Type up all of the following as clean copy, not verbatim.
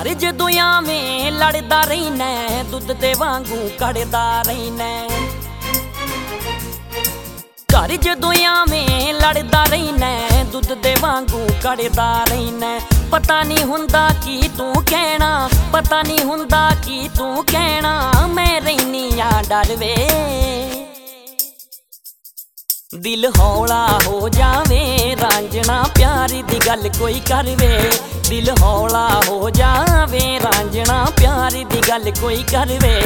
घर जदों आवें लड़दा रहीना, दुध दे वांगू कड़दा रहीना। घर जदों आवें लड़दा रहीना, दुध दे वांगू कड़दा रहीना। पता नहीं हुंदा की तू कहना, पता नहीं हुंदा की तू कहना, मैं रहनी आ डर वे। दिल हौला हो जावे रांझना, प्यारी दी गल कोई करवे। दिल हौला हो जावे रांझना, प्यारी दी गल कोई करवे।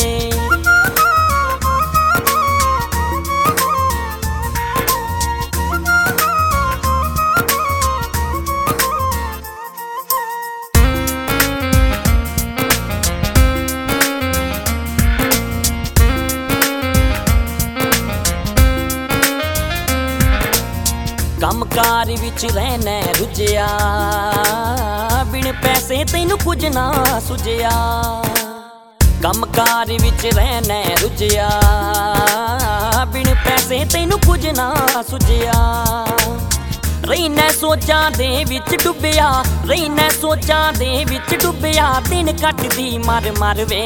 कमकार विच रहना रुझिया, बिन पैसे तैनू कुछ ना सुझिया। कमकार विच रहना रुझिया, बिन पैसे तैनू कुछ ना सुझिया। रहना सोचां दे विच डुबिया, रहना सोचां दे विच डुबिया। दिन कटदी मर मर वे।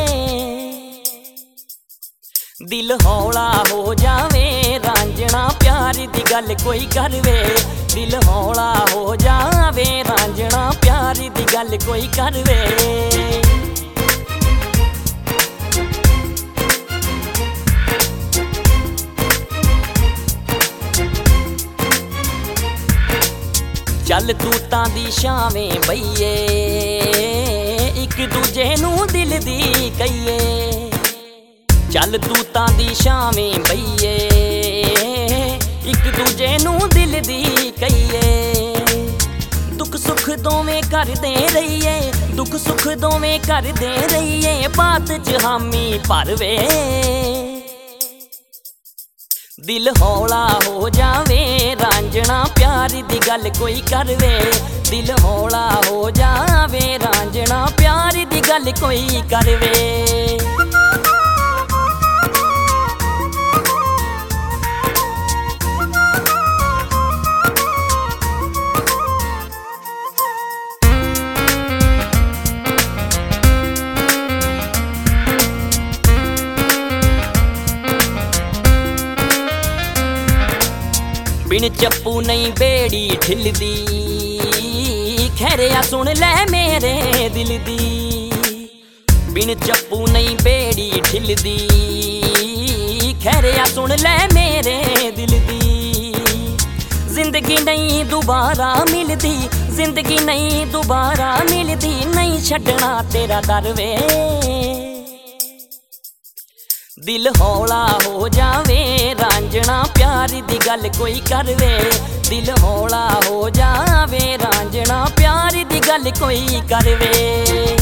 दिल हौला हो जावे रांझना, प्यारी दी गल कोई करवे। दिल हौला हो जावे रांझना, प्यारी दी गल कोई करवे। चल तूतां दी छावें बईए, एक दूजे नू दिल दी कहीए। चल तूतां दी छावें बईए, एक दूजे नू दिल दी कहीए। दुख सुख दोवें करदे रहीए, दुख सुख दोवें करदे रहीए। बात च हामी भरवे। दिल हौला हो जावे रांझना, प्यारी दी गल कोई करवे। दिल हौला हो जावे रांझना, प्यारी दी गल कोई करवे। बिन चप्पू नहीं बेड़ी ठिलदी, खैरिया सुन ले मेरे दिल दी। बिन चप्पू नहीं बेड़ी ठिलदी, खैरिया सुन ले मेरे दिल दी। जिंदगी नहीं दोबारा मिलदी, जिंदगी नहीं दोबारा मिलदी। नहीं छड्डना तेरा दर वे। दिल हौला हो जावे रांझना, प्यारी दी गल कोई करवे। दिल हौला हो जावे रांझना, प्यारी दी गल कोई करवे।